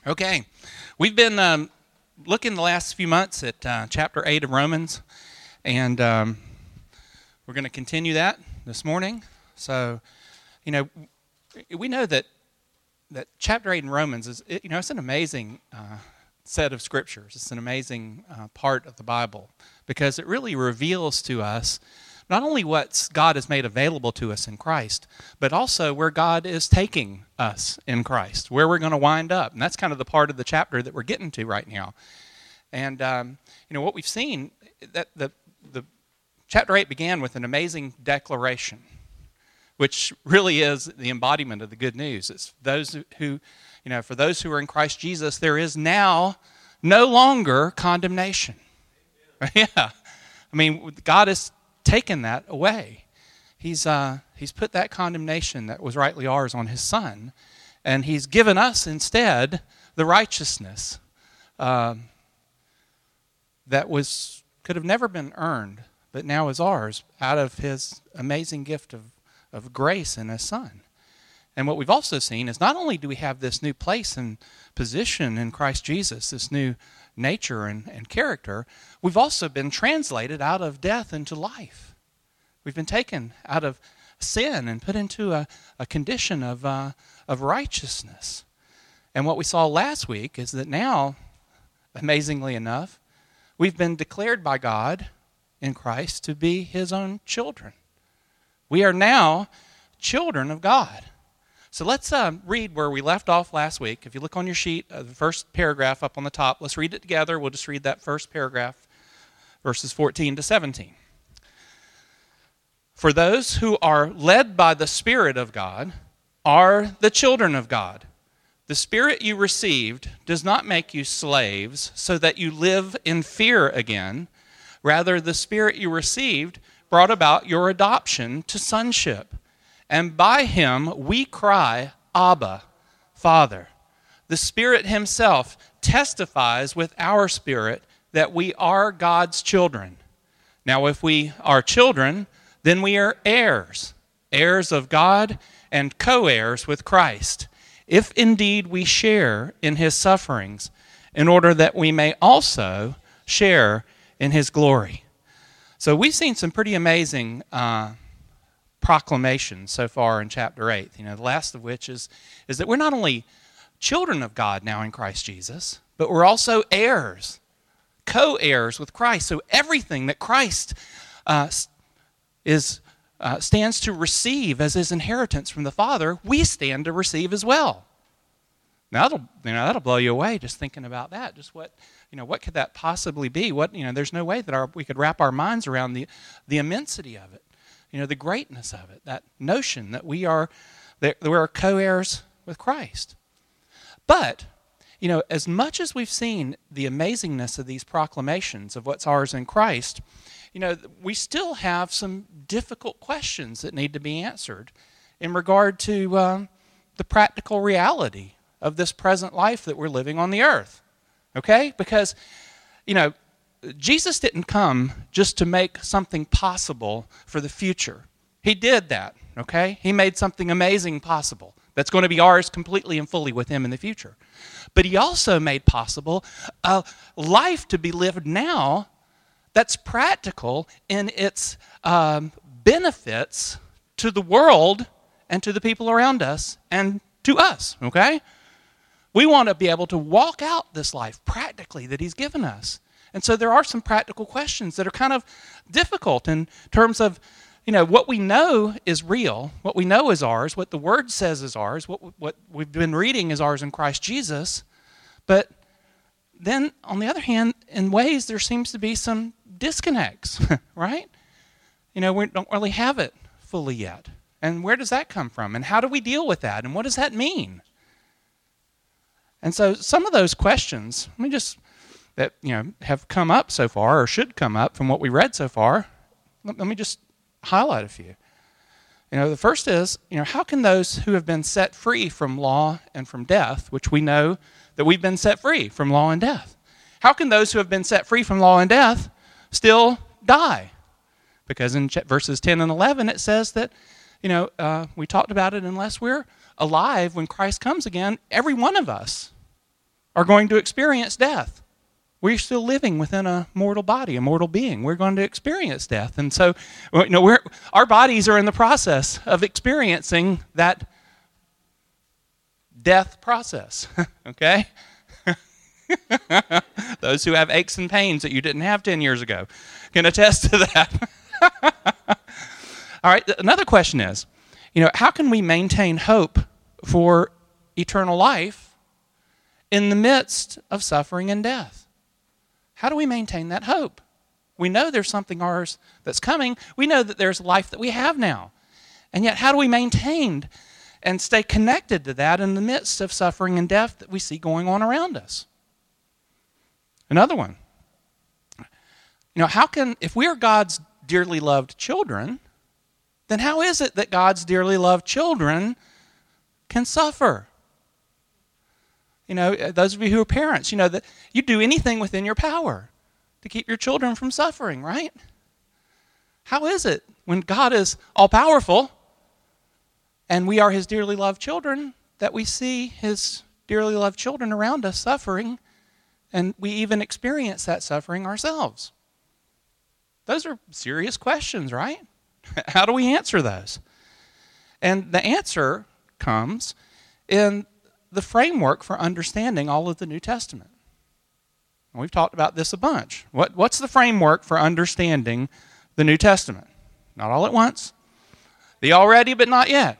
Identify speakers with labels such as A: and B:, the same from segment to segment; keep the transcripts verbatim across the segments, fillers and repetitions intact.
A: Okay, we've been um, looking the last few months at uh, chapter eight of Romans, and um, we're going to continue that this morning. So, you know, we know that that chapter eight in Romans is, you know, it's an amazing uh, set of scriptures. It's an amazing uh, part of the Bible because it really reveals to us not only what God has made available to us in Christ, but also where God is taking us in Christ, where we're going to wind up. And that's kind of the part of the chapter that we're getting to right now. And, um, you know, what we've seen, that the, the chapter eight began with an amazing declaration, which really is the embodiment of the good news. It's those who, you know, for those who are in Christ Jesus, there is now no longer condemnation. Yeah. I mean, God is taken that away. He's uh, he's put that condemnation that was rightly ours on his Son, and he's given us instead the righteousness um, that was could have never been earned, but now is ours out of his amazing gift of, of grace in his Son. And what we've also seen is not only do we have this new place and position in Christ Jesus, this new nature and, and character, we've also been translated out of death into life. We've been taken out of sin and put into a, a condition of, uh, of righteousness. And what we saw last week is that now, amazingly enough, we've been declared by God in Christ to be his own children. We are now children of God. So let's uh, read where we left off last week. If you look on your sheet, uh, the first paragraph up on the top, let's read it together. We'll just read that first paragraph, verses fourteen to seventeen. For those who are led by the Spirit of God are the children of God. The Spirit you received does not make you slaves so that you live in fear again. Rather, the Spirit you received brought about your adoption to sonship. And by him we cry, Abba, Father. The Spirit himself testifies with our spirit that we are God's children. Now, if we are children, then we are heirs, heirs of God and co-heirs with Christ, if indeed we share in his sufferings, in order that we may also share in his glory. So we've seen some pretty amazing uh proclamation so far in chapter eight, you know, the last of which is, is that we're not only children of God now in Christ Jesus, but we're also heirs, co-heirs with Christ. So everything that Christ uh, is uh, stands to receive as his inheritance from the Father, we stand to receive as well. Now that'll, you know, that'll blow you away just thinking about that. Just what, you know, what could that possibly be? What, you know, there's no way that our, we could wrap our minds around the the immensity of it. You know, the greatness of it, that notion that we are that we're co-heirs with Christ. But, you know, as much as we've seen the amazingness of these proclamations of what's ours in Christ, you know, we still have some difficult questions that need to be answered in regard to um, the practical reality of this present life that we're living on the earth. Okay? Because, you know, Jesus didn't come just to make something possible for the future. He did that, okay? He made something amazing possible that's going to be ours completely and fully with him in the future. But he also made possible a life to be lived now that's practical in its um, benefits to the world and to the people around us and to us, okay? We want to be able to walk out this life practically that he's given us. And so there are some practical questions that are kind of difficult in terms of, you know, what we know is real, what we know is ours, what the Word says is ours, what what we've been reading is ours in Christ Jesus. But then, on the other hand, in ways there seems to be some disconnects, right? You know, we don't really have it fully yet. And where does that come from? And how do we deal with that? And what does that mean? And so some of those questions, let me just... that, you know, have come up so far or should come up from what we read so far, let, let me just highlight a few. You know, the first is, you know, how can those who have been set free from law and from death, which we know that we've been set free from law and death, how can those who have been set free from law and death still die? Because in verses ten and eleven it says that, you know, uh, we talked about it, unless we're alive when Christ comes again, every one of us are going to experience death. We're still living within a mortal body, a mortal being. We're going to experience death. And so, you know, we're, our bodies are in the process of experiencing that death process, okay? Those who have aches and pains that you didn't have ten years ago can attest to that. All right, another question is, you know, how can we maintain hope for eternal life in the midst of suffering and death? How do we maintain that hope? We know there's something ours that's coming. We know that there's life that we have now. And yet, how do we maintain and stay connected to that in the midst of suffering and death that we see going on around us? Another one. You know, how can, if we are God's dearly loved children, then how is it that God's dearly loved children can suffer? You know, those of you who are parents, you know that you do anything within your power to keep your children from suffering, right? How is it when God is all-powerful and we are his dearly loved children that we see his dearly loved children around us suffering, and we even experience that suffering ourselves? Those are serious questions, right? How do we answer those? And the answer comes in the framework for understanding all of the New Testament. And we've talked about this a bunch. What, what's the framework for understanding the New Testament? Not all at once. The already but not yet.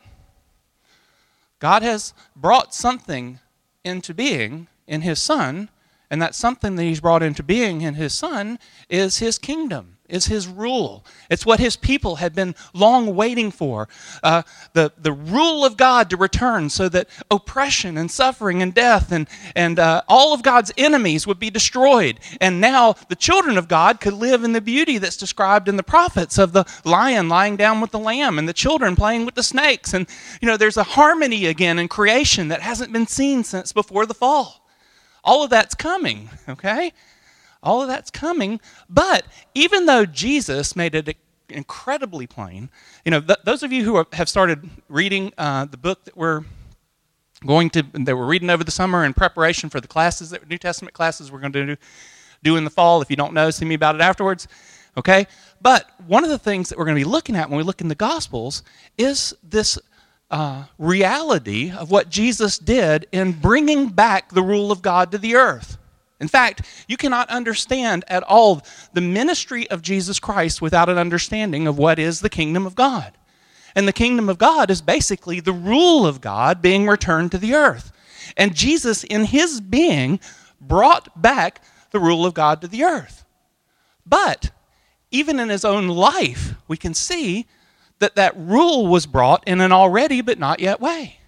A: God has brought something into being in his Son, and that something that he's brought into being in his Son is his kingdom, is his rule. It's what his people had been long waiting for. Uh, the, the rule of God to return so that oppression and suffering and death and, and uh, all of God's enemies would be destroyed. And now the children of God could live in the beauty that's described in the prophets of the lion lying down with the lamb and the children playing with the snakes. And, you know, there's a harmony again in creation that hasn't been seen since before the fall. All of that's coming, okay? All of that's coming, but even though Jesus made it incredibly plain, you know, th- those of you who are, have started reading uh, the book that we're going to, that we're reading over the summer in preparation for the classes, that New Testament classes we're going to do, do in the fall. If you don't know, see me about it afterwards, okay? But one of the things that we're going to be looking at when we look in the Gospels is this Uh, reality of what Jesus did in bringing back the rule of God to the earth. In fact, you cannot understand at all the ministry of Jesus Christ without an understanding of what is the kingdom of God. And the kingdom of God is basically the rule of God being returned to the earth. And Jesus, in his being, brought back the rule of God to the earth. But even in his own life, we can see that that rule was brought in an already but not yet way.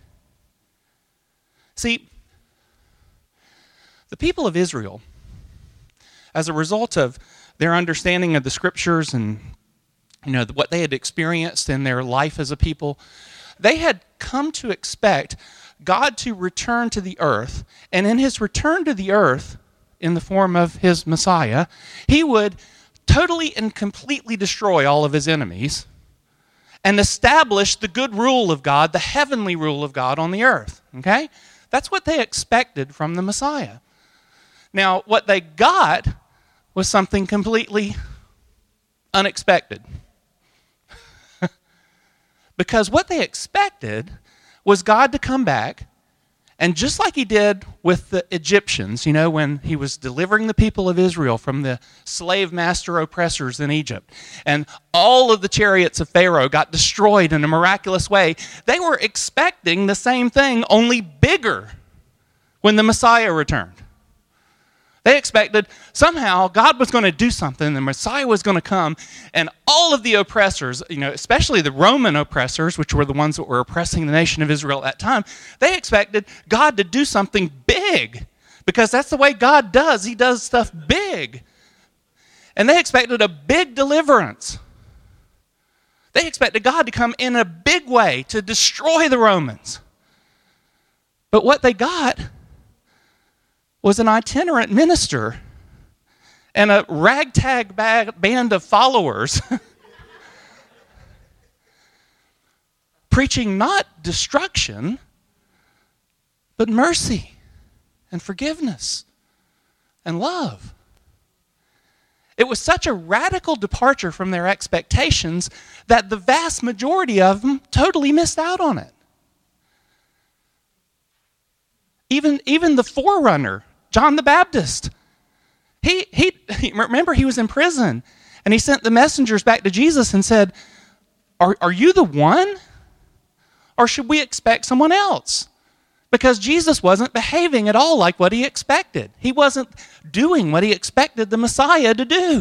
A: See, the people of Israel, as a result of their understanding of the scriptures and, you know, what they had experienced in their life as a people, they had come to expect God to return to the earth, and in his return to the earth, in the form of his Messiah, he would totally and completely destroy all of his enemies and establish the good rule of God, the heavenly rule of God on the earth, okay? That's what they expected from the Messiah. Now, what they got was something completely unexpected. Because what they expected was God to come back, and just like he did with the Egyptians, you know, when he was delivering the people of Israel from the slave master oppressors in Egypt, and all of the chariots of Pharaoh got destroyed in a miraculous way, they were expecting the same thing, only bigger, when the Messiah returned. They expected somehow God was going to do something, the Messiah was going to come, and all of the oppressors, you know, especially the Roman oppressors, which were the ones that were oppressing the nation of Israel at that time, they expected God to do something big, because that's the way God does. He does stuff big. And they expected a big deliverance. They expected God to come in a big way to destroy the Romans. But what they got was an itinerant minister and a ragtag band of followers preaching not destruction, but mercy and forgiveness and love. It was such a radical departure from their expectations that the vast majority of them totally missed out on it. Even, even the forerunner, John the Baptist, he, he, he, remember he was in prison, and he sent the messengers back to Jesus and said, are, are you the one? Or should we expect someone else? Because Jesus wasn't behaving at all like what he expected. He wasn't doing what he expected the Messiah to do.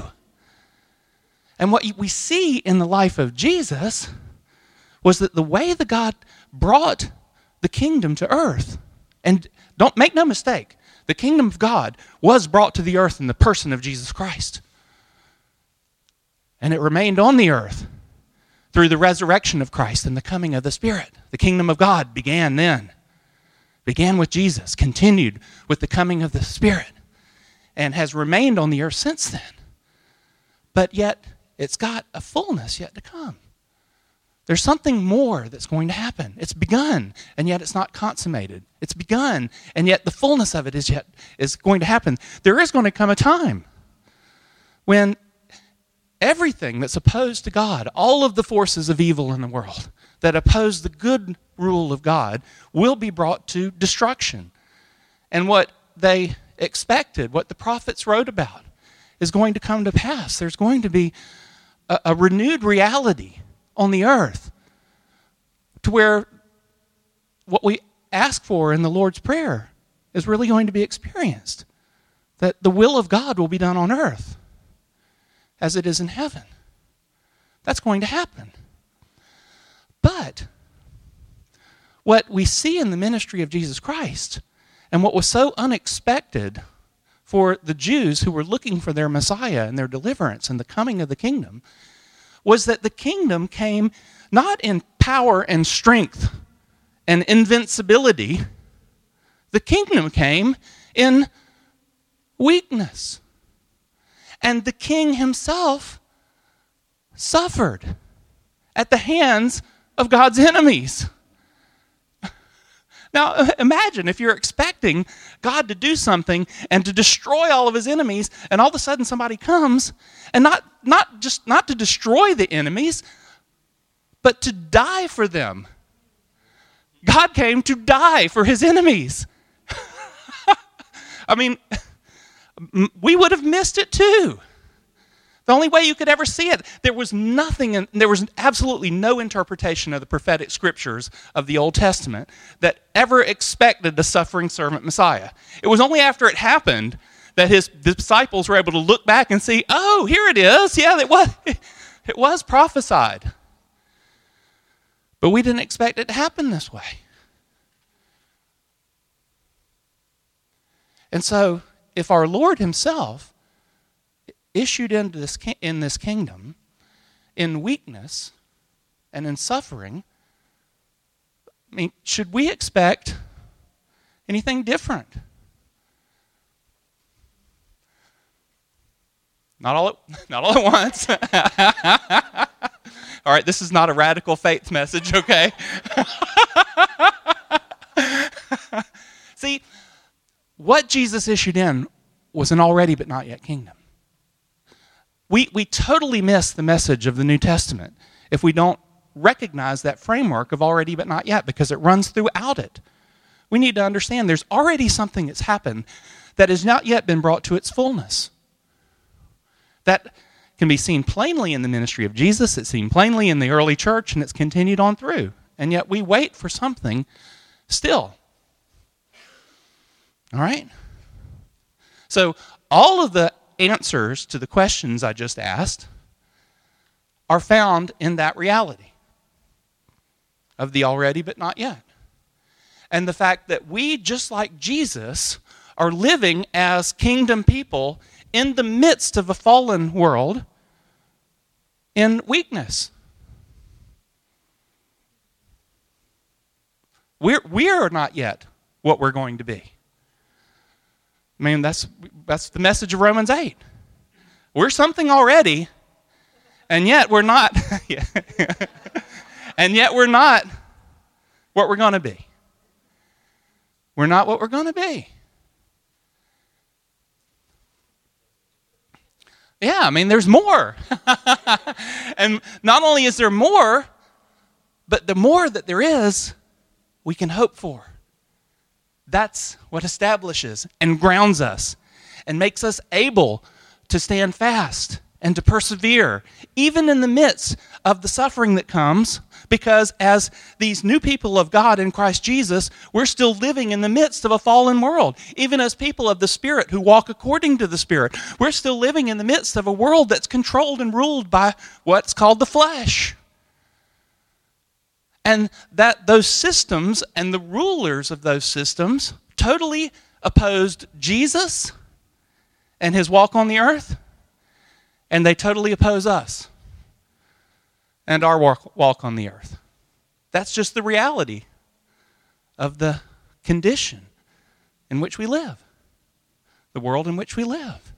A: And what we see in the life of Jesus was that the way that God brought the kingdom to earth, and don't make no mistake, the kingdom of God was brought to the earth in the person of Jesus Christ. And it remained on the earth through the resurrection of Christ and the coming of the Spirit. The kingdom of God began then. Began with Jesus, continued with the coming of the Spirit, and has remained on the earth since then. But yet, it's got a fullness yet to come. There's something more that's going to happen. It's begun, and yet it's not consummated. It's begun, and yet the fullness of it is yet is going to happen. There is going to come a time when everything that's opposed to God, all of the forces of evil in the world that oppose the good rule of God, will be brought to destruction. And what they expected, what the prophets wrote about, is going to come to pass. There's going to be a, a renewed reality on the earth to where what we ask for in the Lord's Prayer is really going to be experienced. That the will of God will be done on earth as it is in heaven. That's going to happen. But what we see in the ministry of Jesus Christ, and what was so unexpected for the Jews who were looking for their Messiah and their deliverance and the coming of the kingdom, was that the kingdom came not in power and strength and invincibility. The kingdom came in weakness. And the king himself suffered at the hands of God's enemies. Now, imagine if you're expecting God to do something and to destroy all of his enemies, and all of a sudden somebody comes, and not, not just not to destroy the enemies, but to die for them. God came to die for his enemies. I mean, we would have missed it too. The only way you could ever see it, there was nothing, in, there was absolutely no interpretation of the prophetic scriptures of the Old Testament that ever expected the suffering servant Messiah. It was only after it happened that his disciples were able to look back and see, oh, here it is. Yeah, it was, it was prophesied. But we didn't expect it to happen this way. And so, if our Lord himself issued into this in this kingdom in weakness and in suffering, I mean, should we expect anything different? Not all at, not all at once. All right, this is not a radical faith message, okay? See, what Jesus issued in was an already but not yet kingdom. We, we totally miss the message of the New Testament if we don't recognize that framework of already but not yet, because it runs throughout it. We need to understand there's already something that's happened that has not yet been brought to its fullness. That can be seen plainly in the ministry of Jesus, it's seen plainly in the early church, and it's continued on through. And yet we wait for something still. All right? So all of the answers to the questions I just asked are found in that reality of the already but not yet. And the fact that we, just like Jesus, are living as kingdom people in the midst of a fallen world in weakness. We're, we are not yet what we're going to be. I mean, that's that's the message of Romans eight. We're something already, and yet we're not. And yet we're not what we're going to be. We're not what we're going to be. Yeah, I mean, there's more. And not only is there more, but the more that there is, we can hope for. That's what establishes and grounds us and makes us able to stand fast and to persevere, even in the midst of the suffering that comes, because as these new people of God in Christ Jesus, we're still living in the midst of a fallen world. Even as people of the Spirit who walk according to the Spirit, we're still living in the midst of a world that's controlled and ruled by what's called the flesh. And that those systems and the rulers of those systems totally opposed Jesus and his walk on the earth, and they totally oppose us and our walk, walk on the earth. That's just the reality of the condition in which we live, the world in which we live.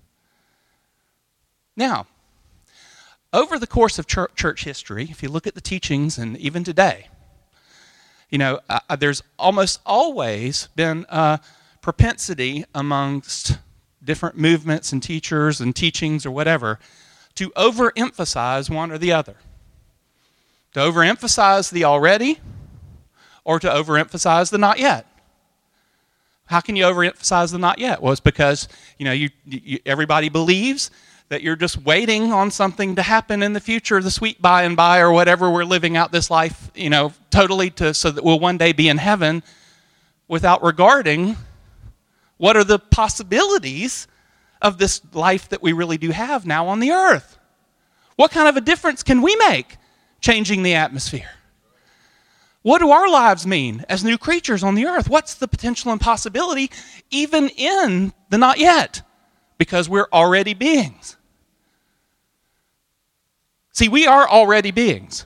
A: Now, over the course of church, church history, if you look at the teachings and even today, you know, uh, there's almost always been a propensity amongst different movements and teachers and teachings or whatever to overemphasize one or the other. To overemphasize the already or to overemphasize the not yet. How can you overemphasize the not yet? Well, it's because, you know, you, you everybody believes that you're just waiting on something to happen in the future, the sweet by and by or whatever, we're living out this life, you know, totally to so that we'll one day be in heaven, without regarding what are the possibilities of this life that we really do have now on the earth. What kind of a difference can we make changing the atmosphere? What do our lives mean as new creatures on the earth? What's the potential and possibility even in the not yet? Because we're already beings. See, we are already beings.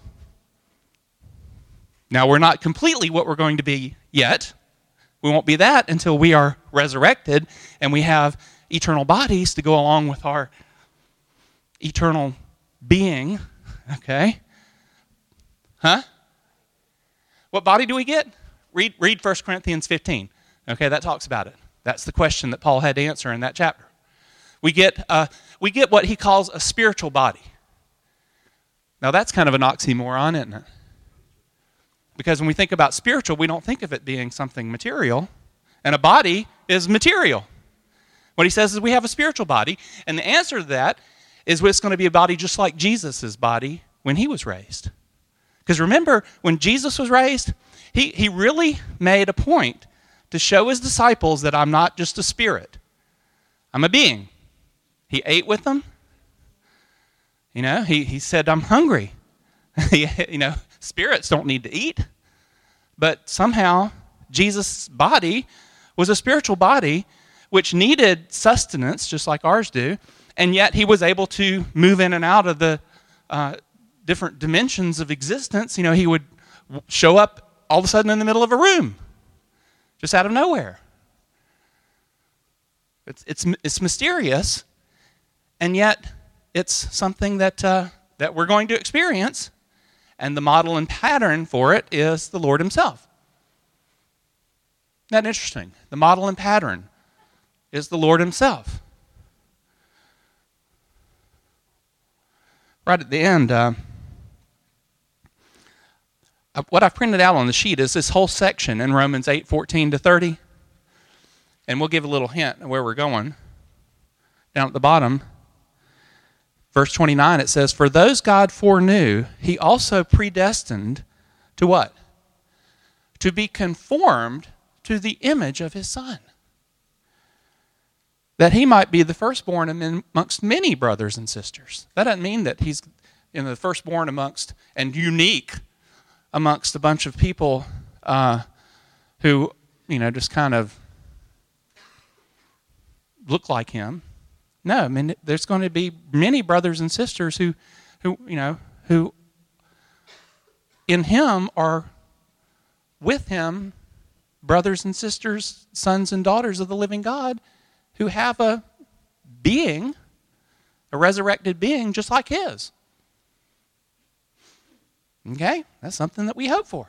A: Now, we're not completely what we're going to be yet. We won't be that until we are resurrected and we have eternal bodies to go along with our eternal being. Okay? Huh? What body do we get? Read, read First Corinthians fifteen. Okay, that talks about it. That's the question that Paul had to answer in that chapter. We get, uh, we get what he calls a spiritual body. Now, that's kind of an oxymoron, isn't it? Because when we think about spiritual, we don't think of it being something material. And a body is material. What he says is we have a spiritual body. And the answer to that is it's going to be a body just like Jesus' body when he was raised. Because remember, when Jesus was raised, he, he really made a point to show his disciples that I'm not just a spirit. I'm a being. He ate with them. You know, he, he said, I'm hungry. You know, spirits don't need to eat. But somehow, Jesus' body was a spiritual body which needed sustenance, just like ours do, and yet he was able to move in and out of the uh, different dimensions of existence. You know, he would show up all of a sudden in the middle of a room, just out of nowhere. It's it's it's mysterious, and yet it's something that uh, that we're going to experience. And the model and pattern for it is the Lord himself. Isn't that interesting? The model and pattern is the Lord himself. Right at the end, uh, what I've printed out on the sheet is this whole section in Romans eight, fourteen to thirty. And we'll give a little hint of where we're going. Down at the bottom, verse twenty-nine, it says, for those God foreknew, he also predestined to what? To be conformed to the image of his Son, that he might be the firstborn amongst many brothers and sisters. That doesn't mean that he's in the firstborn amongst, and unique amongst a bunch of people uh, who, you know, just kind of look like him. No, I mean, there's going to be many brothers and sisters who, who, you know, who in him are with him, brothers and sisters, sons and daughters of the living God, who have a being, a resurrected being just like his. Okay? That's something that we hope for.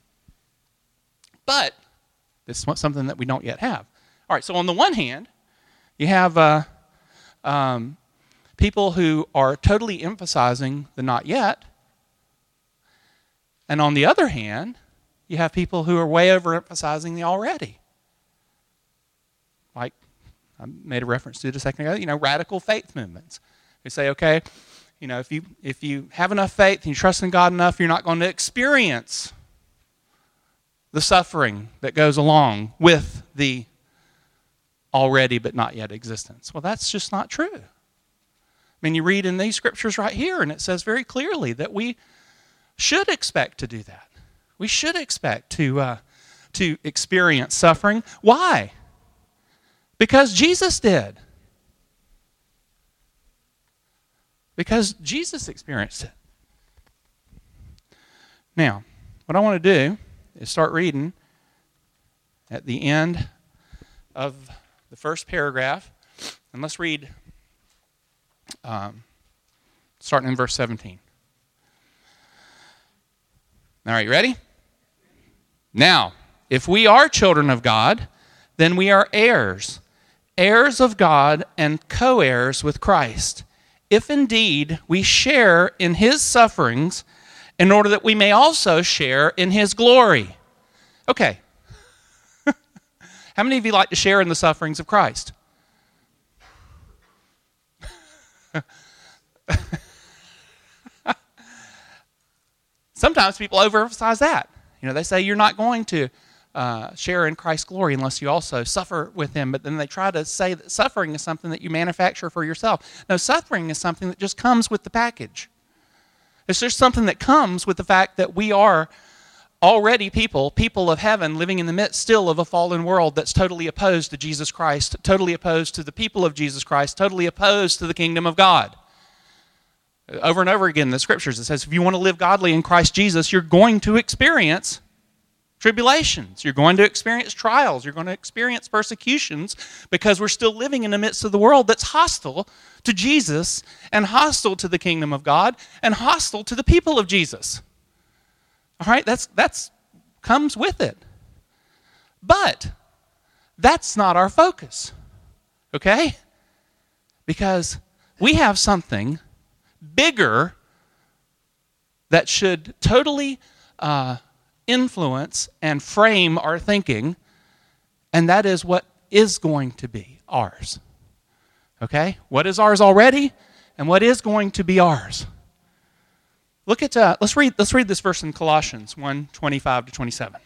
A: But this is something that we don't yet have. All right, so on the one hand, you have uh, um, people who are totally emphasizing the not yet. And on the other hand, you have people who are way overemphasizing the already. Like I made a reference to it a second ago, you know, radical faith movements. They say, okay, you know, if you if you have enough faith and you trust in God enough, you're not going to experience the suffering that goes along with the already but not yet existence. Well, that's just not true. I mean, you read in these scriptures right here, and it says very clearly that we should expect to do that. We should expect to uh, to experience suffering. Why? Because Jesus did. Because Jesus experienced it. Now, what I want to do is start reading at the end of the first paragraph, and let's read um, starting in verse seventeen. All right, you ready? Now, if we are children of God, then we are heirs, heirs of God and co-heirs with Christ, if indeed we share in his sufferings, in order that we may also share in his glory. Okay. How many of you like to share in the sufferings of Christ? Sometimes people overemphasize that. You know, they say you're not going to uh, share in Christ's glory unless you also suffer with him. But then they try to say that suffering is something that you manufacture for yourself. No, suffering is something that just comes with the package. It's just something that comes with the fact that we are already people, people of heaven, living in the midst still of a fallen world that's totally opposed to Jesus Christ, totally opposed to the people of Jesus Christ, totally opposed to the kingdom of God. Over and over again in the scriptures it says if you want to live godly in Christ Jesus, you're going to experience tribulations. You're going to experience trials. You're going to experience persecutions because we're still living in the midst of the world that's hostile to Jesus and hostile to the kingdom of God and hostile to the people of Jesus. All right, that's that's comes with it. But that's not our focus, okay? Because we have something bigger that should totally uh, influence and frame our thinking, and that is what is going to be ours. Okay? What is ours already, and what is going to be ours. Look at, uh, let's read let's read this verse in Colossians one, twenty-five to twenty-seven.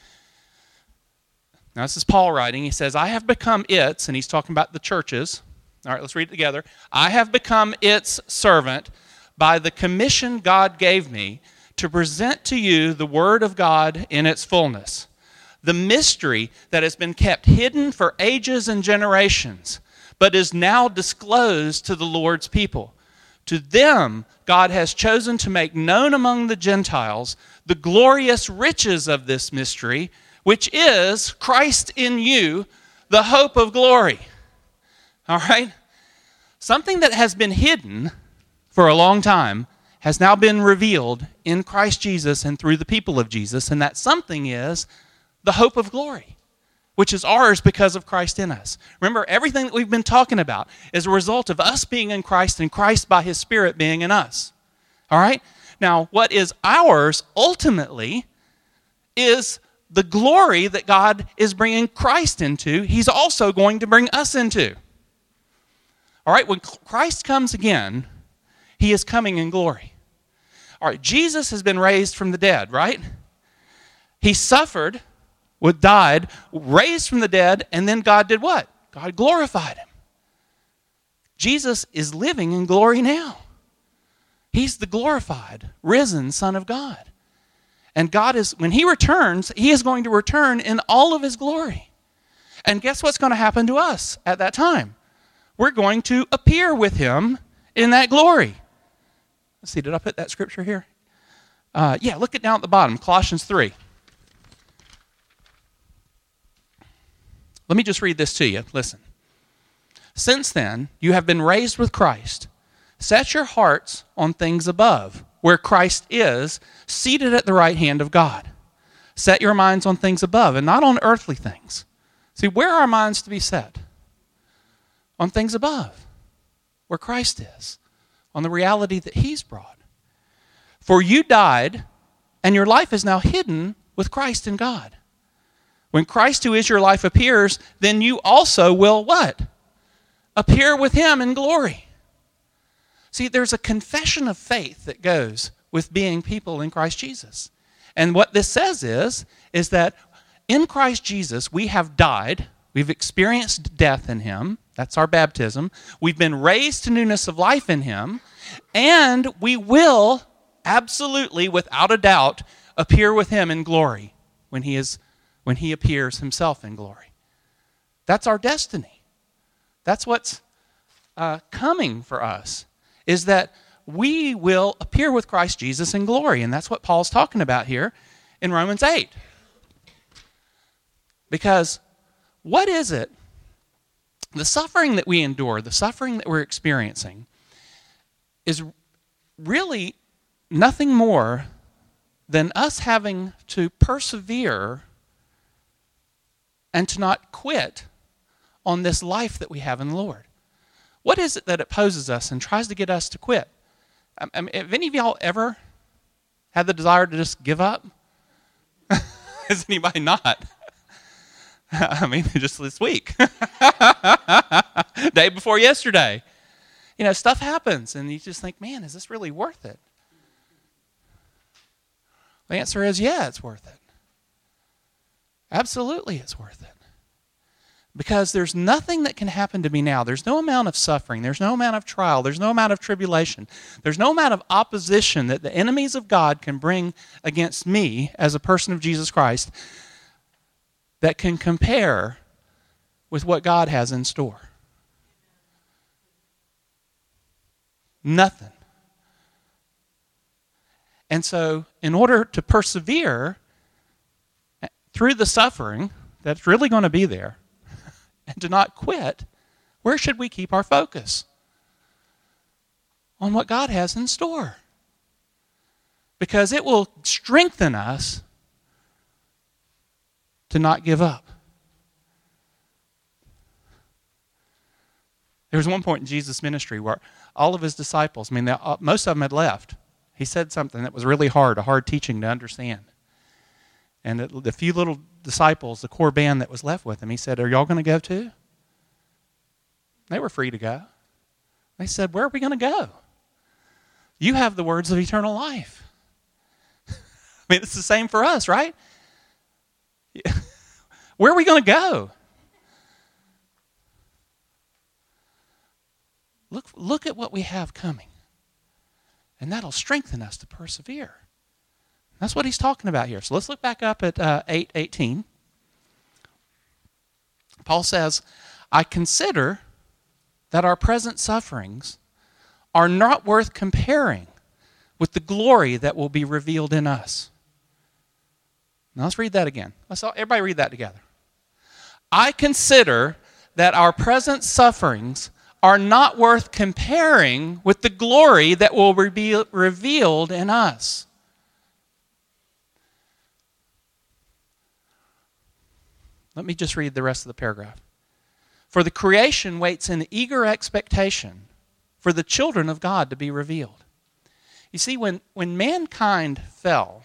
A: Now this is Paul writing. He says, I have become its, and he's talking about the churches. All right, let's read it together. I have become its servant by the commission God gave me to present to you the word of God in its fullness, the mystery that has been kept hidden for ages and generations, but is now disclosed to the Lord's people. To them, God has chosen to make known among the Gentiles the glorious riches of this mystery, which is Christ in you, the hope of glory. All right? Something that has been hidden for a long time has now been revealed in Christ Jesus and through the people of Jesus, and that something is the hope of glory, which is ours because of Christ in us. Remember, everything that we've been talking about is a result of us being in Christ and Christ by his Spirit being in us. All right? Now, what is ours ultimately is the glory that God is bringing Christ into, he's also going to bring us into. All right? When Christ comes again, he is coming in glory. All right, Jesus has been raised from the dead, right? He suffered, died, raised from the dead, and then God did what? God glorified him. Jesus is living in glory now. He's the glorified, risen Son of God. And God is, when he returns, he is going to return in all of his glory. And guess what's going to happen to us at that time? We're going to appear with him in that glory. Let's see, did I put that scripture here? Uh, yeah, look it down at the bottom, Colossians three. Let me just read this to you. Listen. Since then, you have been raised with Christ. Set your hearts on things above, where Christ is, seated at the right hand of God. Set your minds on things above and not on earthly things. See, where are our minds to be set? On things above. where Christ is, on the reality that he's brought. For you died, and your life is now hidden with Christ in God. When Christ, who is your life, appears, then you also will what? Appear with him in glory. See, there's a confession of faith that goes with being people in Christ Jesus. And what this says is, is that in Christ Jesus, we have died. We've experienced death in him. That's our baptism. We've been raised to newness of life in him. And we will absolutely, without a doubt, appear with him in glory when he is, when he appears himself in glory. That's our destiny. That's what's uh, coming for us, is that we will appear with Christ Jesus in glory. And that's what Paul's talking about here in Romans eight. Because what is it? The suffering that we endure, the suffering that we're experiencing, is really nothing more than us having to persevere and to not quit on this life that we have in the Lord. What is it that opposes us and tries to get us to quit? I mean, have any of y'all ever had the desire to just give up? Has anybody not? I mean, just this week. Day before yesterday. You know, stuff happens, and you just think, man, is this really worth it? The answer is, yeah, it's worth it. Absolutely, it's worth it. Because there's nothing that can happen to me now. There's no amount of suffering. There's no amount of trial. There's no amount of tribulation. There's no amount of opposition that the enemies of God can bring against me as a person of Jesus Christ that can compare with what God has in store. Nothing. And so, in order to persevere through the suffering that's really going to be there, and to not quit, where should we keep our focus? On what God has in store. Because it will strengthen us to not give up. There was one point in Jesus' ministry where all of his disciples, I mean, they, most of them had left. He said something that was really hard, a hard teaching to understand. And the, the few little disciples, the core band that was left with him, he said, are y'all going to go too? They were free to go. They said, where are we going to go? You have the words of eternal life. I mean, it's the same for us, right? Where are we going to go? Look, look at what we have coming. And that'll strengthen us to persevere. That's what he's talking about here. So let's look back up at uh, eight eighteen. Paul says, I consider that our present sufferings are not worth comparing with the glory that will be revealed in us. Now let's read that again. Let's all, everybody read that together. I consider that our present sufferings are not worth comparing with the glory that will be revealed in us. Let me just read the rest of the paragraph. For the creation waits in eager expectation for the children of God to be revealed. You see, when, when mankind fell,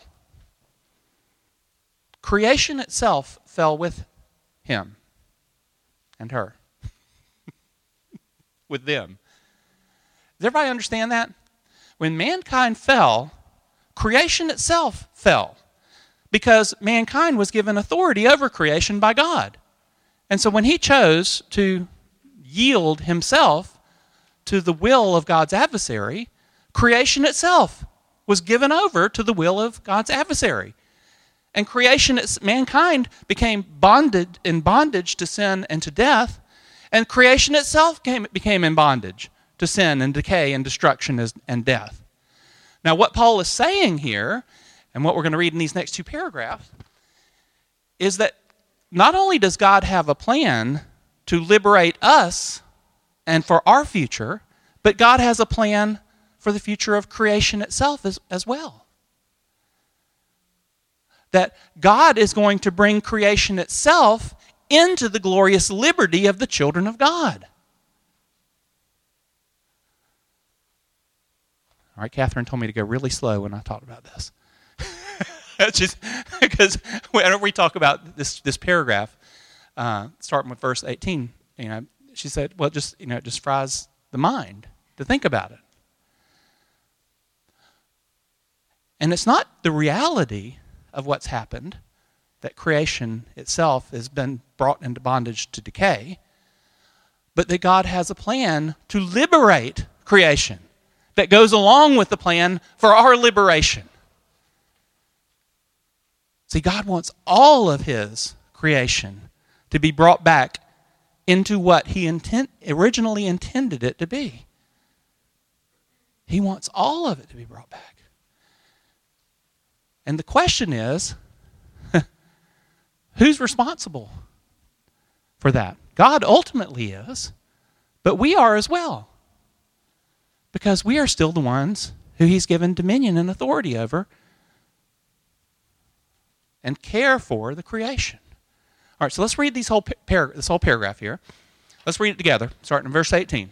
A: creation itself fell with him and her. With them. Does everybody understand that? When mankind fell, creation itself fell. Because mankind was given authority over creation by God. And so when he chose to yield himself to the will of God's adversary, creation itself was given over to the will of God's adversary. And creation, mankind became bonded in bondage to sin and to death, and creation itself came, became in bondage to sin and decay and destruction and death. Now what Paul is saying here, and what we're going to read in these next two paragraphs, is that not only does God have a plan to liberate us and for our future, but God has a plan for the future of creation itself as, as well. That God is going to bring creation itself into the glorious liberty of the children of God. All right, Catherine told me to go really slow when I talked about this. It's just because whenever we talk about this this paragraph, uh, starting with verse eighteen, you know, she said, well, just, you know, it just fries the mind to think about it. And it's not the reality of what's happened, that creation itself has been brought into bondage to decay, but that God has a plan to liberate creation that goes along with the plan for our liberation. See, God wants all of his creation to be brought back into what he intent, originally intended it to be. He wants all of it to be brought back. And the question is, who's responsible for that? God ultimately is, but we are as well. Because we are still the ones who he's given dominion and authority over and care for the creation. All right, so let's read these whole par- this whole paragraph here. Let's read it together, starting in verse eighteen.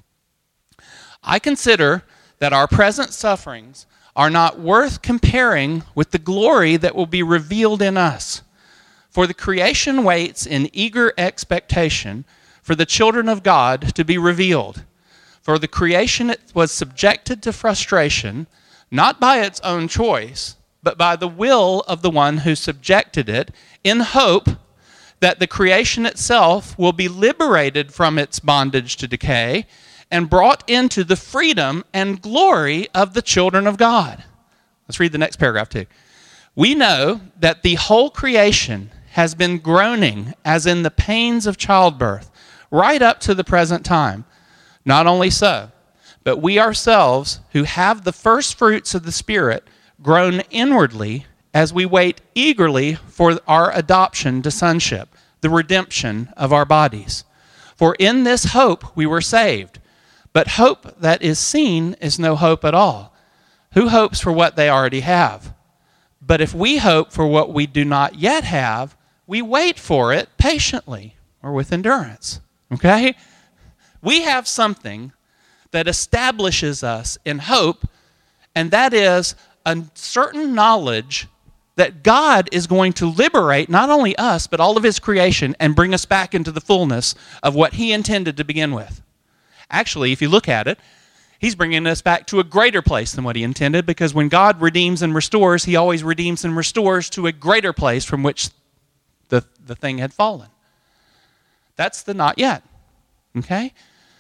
A: I consider that our present sufferings are not worth comparing with the glory that will be revealed in us. For the creation waits in eager expectation for the children of God to be revealed. For the creation was subjected to frustration, not by its own choice, but by the will of the one who subjected it, in hope that the creation itself will be liberated from its bondage to decay and brought into the freedom and glory of the children of God. Let's read the next paragraph too. We know that the whole creation has been groaning as in the pains of childbirth, right up to the present time. Not only so, but we ourselves who have the first fruits of the Spirit groan inwardly as we wait eagerly for our adoption to sonship, the redemption of our bodies. For in this hope we were saved. But hope that is seen is no hope at all. Who hopes for what they already have? But if we hope for what we do not yet have, we wait for it patiently or with endurance. Okay? We have something that establishes us in hope, and that is a certain knowledge that God is going to liberate not only us, but all of his creation and bring us back into the fullness of what he intended to begin with. Actually, if you look at it, he's bringing us back to a greater place than what he intended, because when God redeems and restores, he always redeems and restores to a greater place from which the, the thing had fallen. That's the not yet. Okay?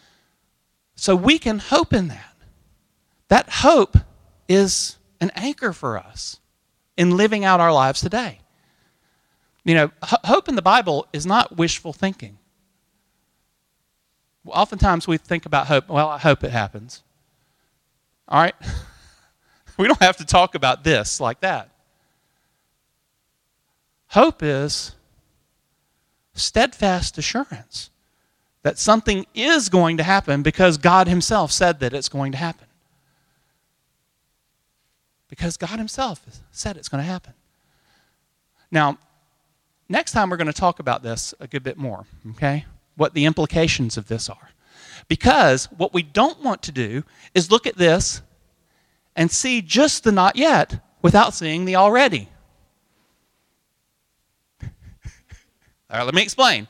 A: So we can hope in that. That hope is an anchor for us in living out our lives today. You know, h- hope in the Bible is not wishful thinking. Oftentimes we think about hope, well, I hope it happens. All right? We don't have to talk about this like that. Hope is steadfast assurance that something is going to happen because God himself said that it's going to happen. Because God himself said it's going to happen. Now, next time we're going to talk about this a good bit more, okay? What the implications of this are. Because what we don't want to do is look at this and see just the not yet without seeing the already. All right, let me explain.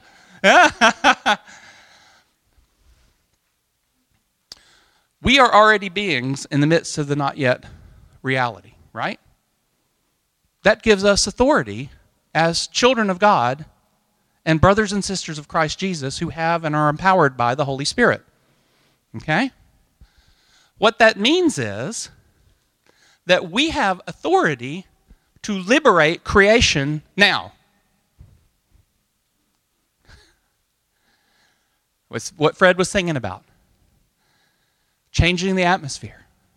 A: We are already beings in the midst of the not yet reality, right? That gives us authority as children of God and brothers and sisters of Christ Jesus who have and are empowered by the Holy Spirit. Okay? What that means is that we have authority to liberate creation now. What's what Fred was singing about. Changing the atmosphere.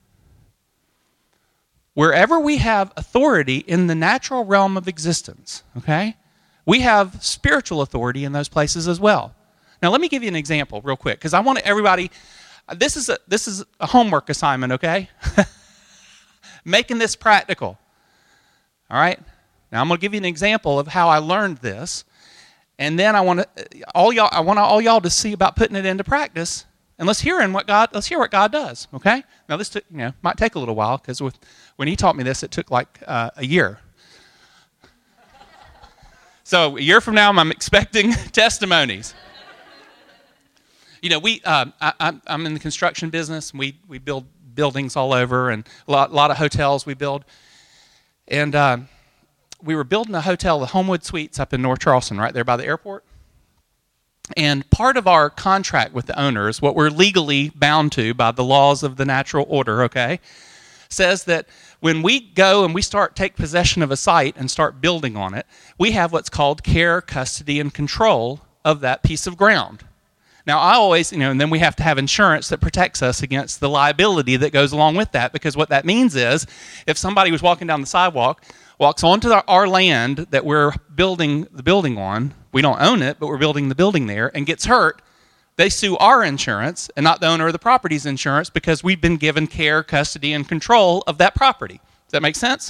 A: Wherever we have authority in the natural realm of existence, okay, we have spiritual authority in those places as well. Now, let me give you an example real quick, because I want everybody, this is a, this is a homework assignment, okay? Making this practical. All right? Now, I'm going to give you an example of how I learned this, and then I want to all y'all I want all y'all to see about putting it into practice and let's hear in what God. Let's hear what God does. Okay. Now this took, you know might take a little while because when he taught me this, it took like uh, a year. So a year from now, I'm expecting testimonies. You know, we uh, I, I'm in the construction business. We we build buildings all over, and a lot, lot of hotels we build. And uh, we were building a hotel, the Homewood Suites, up in North Charleston, right there by the airport. And part of our contract with the owners, what we're legally bound to by the laws of the natural order, okay, says that when we go and we start take possession of a site and start building on it, we have what's called care, custody, and control of that piece of ground. Now, I always, you know, and then we have to have insurance that protects us against the liability that goes along with that, because what that means is if somebody was walking down the sidewalk, walks onto the, our land that we're building the building on, we don't own it, but we're building the building there, and gets hurt, they sue our insurance and not the owner of the property's insurance because we've been given care, custody, and control of that property. Does that make sense?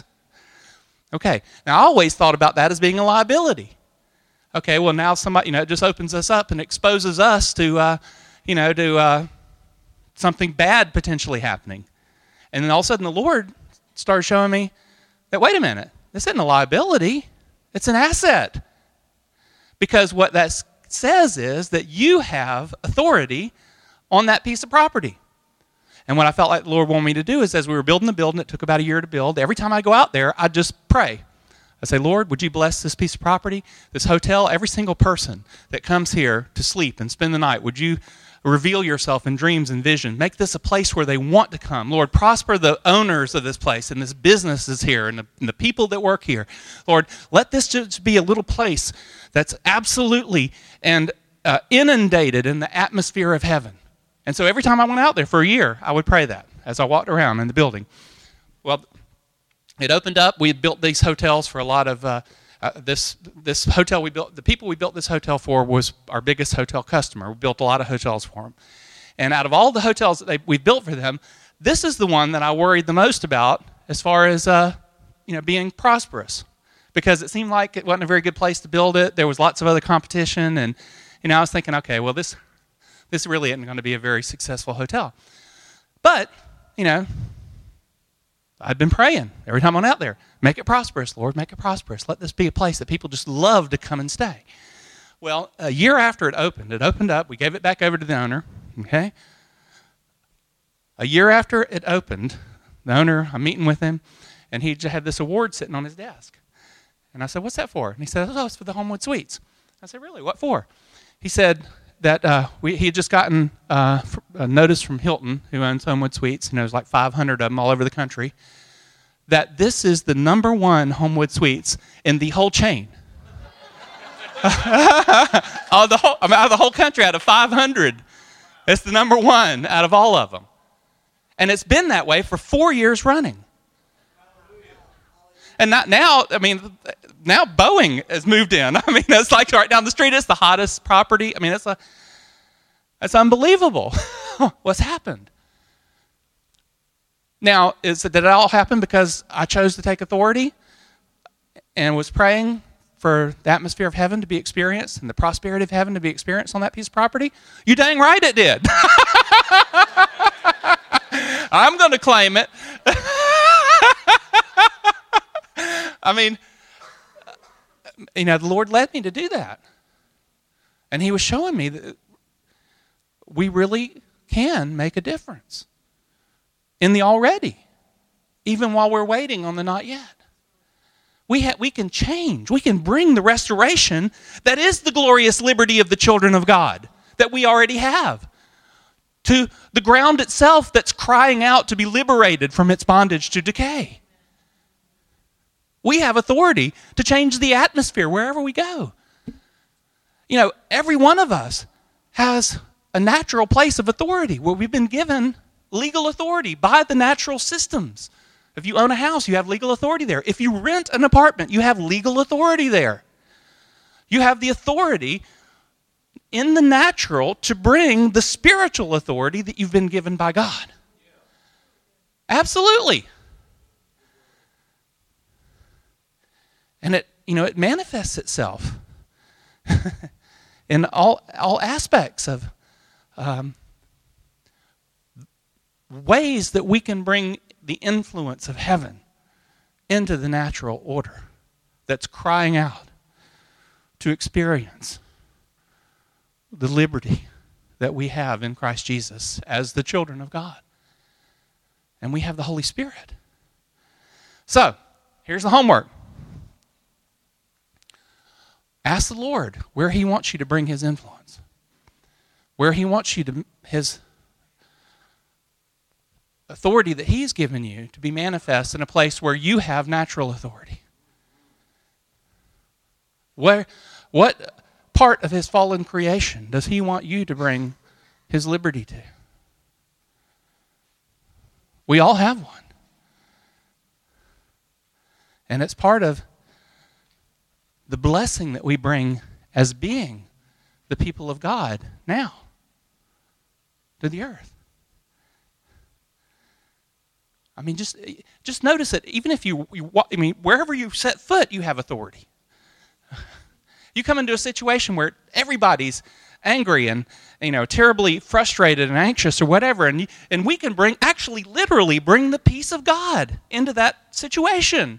A: Okay. Now, I always thought about that as being a liability. Okay, well, now somebody, you know, it just opens us up and exposes us to, uh, you know, to uh, something bad potentially happening. And then all of a sudden the Lord started showing me that, wait a minute, this isn't a liability, it's an asset. Because what that says is that you have authority on that piece of property. And what I felt like the Lord wanted me to do is, as we were building the building, it took about a year to build, every time I go out there, I'd just pray. I say, Lord, would you bless this piece of property, this hotel, every single person that comes here to sleep and spend the night? Would you reveal yourself in dreams and vision? Make this a place where they want to come. Lord, prosper the owners of this place and this business is here and the, and the people that work here. Lord, let this just be a little place that's absolutely and uh, inundated in the atmosphere of heaven. And so every time I went out there for a year, I would pray that as I walked around in the building. Well, it opened up. We had built these hotels for a lot of uh, uh, this this hotel we built. The people we built this hotel for was our biggest hotel customer. We built a lot of hotels for them. And out of all the hotels that they, we built for them, this is the one that I worried the most about as far as uh, you know being prosperous, because it seemed like it wasn't a very good place to build it. There was lots of other competition, and you know I was thinking, okay, well this this really isn't going to be a very successful hotel. But you know. I'd been praying every time I went out there. Make it prosperous, Lord, make it prosperous. Let this be a place that people just love to come and stay. Well, a year after it opened, it opened up. We gave it back over to the owner, okay? A year after it opened, the owner, I'm meeting with him, and he had this award sitting on his desk. And I said, what's that for? And he said, oh, it's for the Homewood Suites. I said, really, what for? He said that uh, we, he had just gotten uh, a notice from Hilton, who owns Homewood Suites, and there's like five hundred of them all over the country, that this is the number one Homewood Suites in the whole chain. out, of the whole, I mean, out of the whole country, out of five hundred, it's the number one out of all of them. And it's been that way for four years running. And not now, I mean, now Boeing has moved in. I mean, it's like right down the street. It's the hottest property. I mean, it's a, it's unbelievable what's happened. Now, is it, did it all happen because I chose to take authority and was praying for the atmosphere of heaven to be experienced and the prosperity of heaven to be experienced on that piece of property? You dang right it did. I'm going to claim it. I mean, you know, the Lord led me to do that. And he was showing me that we really can make a difference in the already, even while we're waiting on the not yet. We ha- we can change. We can bring the restoration that is the glorious liberty of the children of God that we already have to the ground itself that's crying out to be liberated from its bondage to decay. We have authority to change the atmosphere wherever we go. You know, every one of us has a natural place of authority where we've been given legal authority by the natural systems. If you own a house, you have legal authority there. If you rent an apartment, you have legal authority there. You have the authority in the natural to bring the spiritual authority that you've been given by God. Absolutely. And it, you know, it manifests itself in all all aspects of um, ways that we can bring the influence of heaven into the natural order that's crying out to experience the liberty that we have in Christ Jesus as the children of God. And we have the Holy Spirit. So, here's the homework. Ask the Lord where He wants you to bring His influence, where He wants you to, His authority that He's given you to be manifest in a place where you have natural authority. Where, what part of His fallen creation does He want you to bring His liberty to? We all have one. And it's part of the blessing that we bring as being the people of God now to the earth. I mean, just just notice it. Even if you, you, I mean, wherever you set foot, you have authority. You come into a situation where everybody's angry and, you know, terribly frustrated and anxious or whatever, and and we can bring, actually, literally, bring the peace of God into that situation,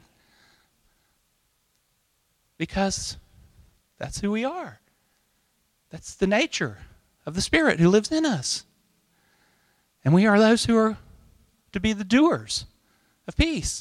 A: because that's who we are. That's the nature of the Spirit who lives in us, and we are those who are to be the doers of peace.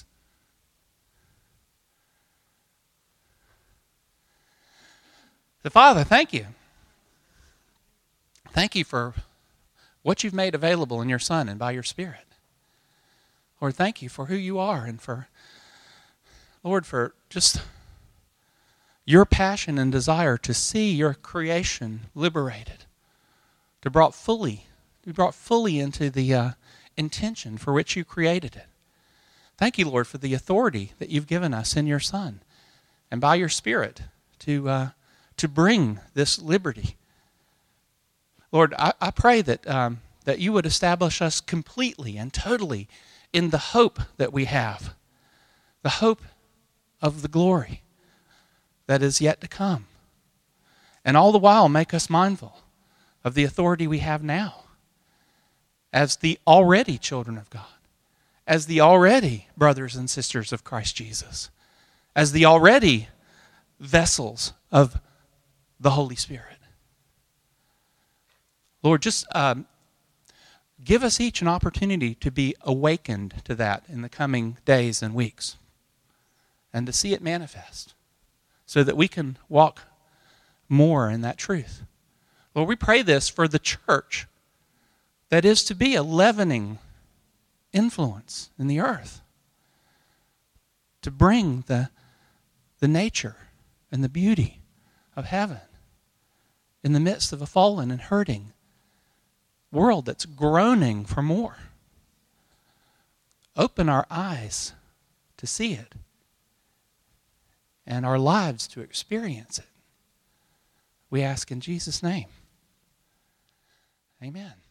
A: So, Father, thank you. Thank you for what you've made available in your Son and by your Spirit. Lord, thank you for who you are, and for, Lord, for just your passion and desire to see your creation liberated, to brought fully, be brought fully into the uh, intention for which you created it. Thank you, Lord, for the authority that you've given us in your Son and by your Spirit to uh, to bring this liberty. Lord, I, I pray that um, that you would establish us completely and totally in the hope that we have, the hope of the glory that is yet to come, and all the while make us mindful of the authority we have now as the already children of God, as the already brothers and sisters of Christ Jesus, as the already vessels of the Holy Spirit. Lord, just um, give us each an opportunity to be awakened to that in the coming days and weeks, and to see it manifest, so that we can walk more in that truth. Lord, we pray this for the church that is to be a leavening influence in the earth, to bring the, the nature and the beauty of heaven in the midst of a fallen and hurting world that's groaning for more. Open our eyes to see it, and our lives to experience it. We ask in Jesus' name. Amen.